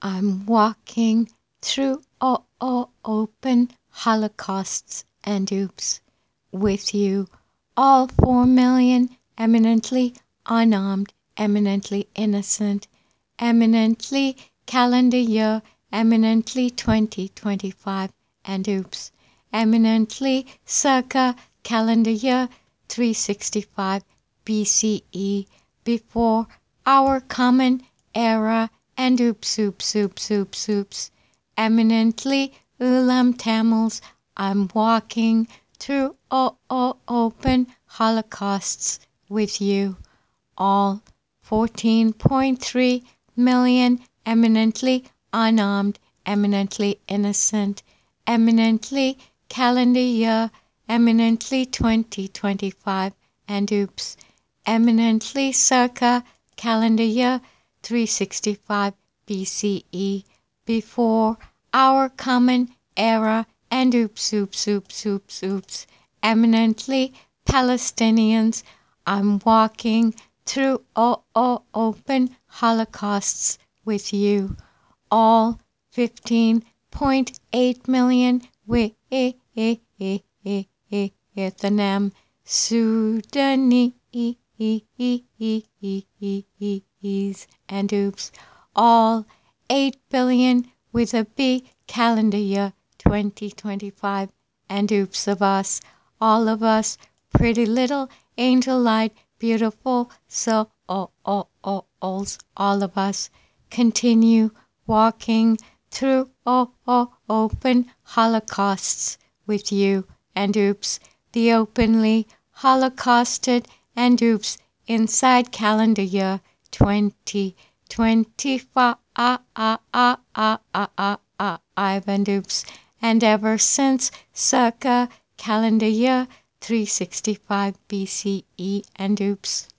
I'm walking through open holocausts and oops with you, all 4 million eminently unarmed, eminently innocent, eminently calendar year, eminently 2025 and oops, eminently circa calendar year 365 BCE, before our common era and oops, eminently Ulam Tamils. I'm walking through open holocausts with you, all 14.3 million eminently unarmed, eminently innocent, eminently calendar year, eminently 2025 and oops, eminently circa calendar year 365 BCE, before our common era and oops, eminently Palestinians. I'm walking through open holocausts with you, all 15.8 million Vietnam, Sudanese and oops, all 8 billion with a B calendar year 2025 and oops of us, all of us, pretty little angel light, beautiful souls, all of us, continue walking through open holocausts with you and oops, the openly holocausted and oops inside calendar year 2025 and oops, and ever since circa calendar year 365 BCE and oops.